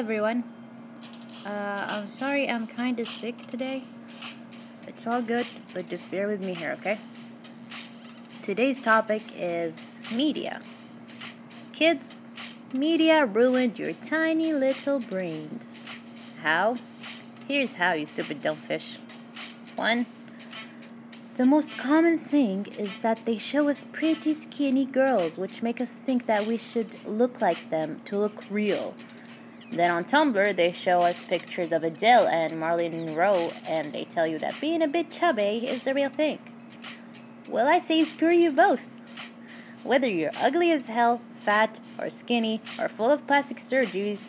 everyone. I'm sorry I'm kinda sick today. It's all good, but just bear with me here, okay? Today's topic is media. Kids, media ruined your tiny little brains. How? Here's how, you stupid dumb fish. 1. The most common thing is that they show us pretty skinny girls, which make us think that we should look like them to look real. Then on Tumblr, they show us pictures of Adele and Marilyn Monroe, and they tell you that being a bit chubby is the real thing. Well, I say screw you both. Whether you're ugly as hell, fat, or skinny, or full of plastic surgeries,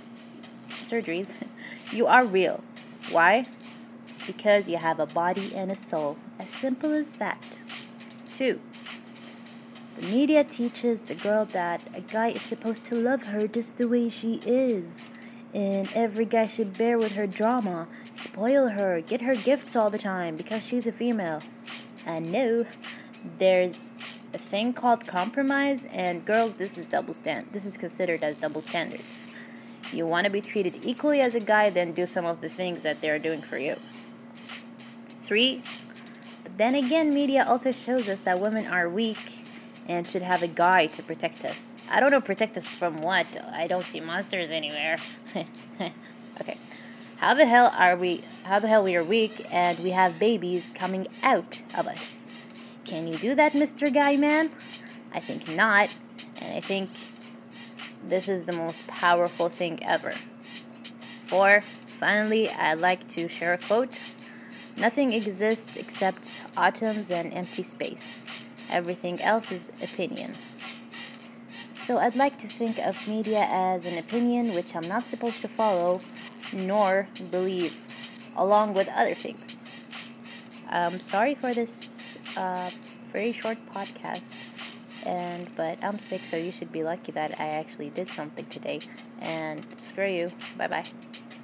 you are real. Why? Because you have a body and a soul. As simple as that. 2. The media teaches the girl that a guy is supposed to love her just the way she is. And every guy should bear with her drama, spoil her, get her gifts all the time because she's a female. And no, there's a thing called compromise, and girls, this is considered as double standards. You want to be treated equally as a guy, then do some of the things that they're doing for you. 3. But then again, media also shows us that women are weak and should have a guy to protect us. I don't know, protect us from what? I don't see monsters anywhere. Okay. How the hell we are weak and we have babies coming out of us? Can you do that, Mr. Guy Man? I think not. And I think this is the most powerful thing ever. 4. Finally, I'd like to share a quote. Nothing exists except atoms and empty space. Everything else is opinion. So I'd like to think of media as an opinion which I'm not supposed to follow nor believe, along with other things. I'm sorry for this very short podcast, but I'm sick, so you should be lucky that I actually did something today. And screw you. Bye-bye.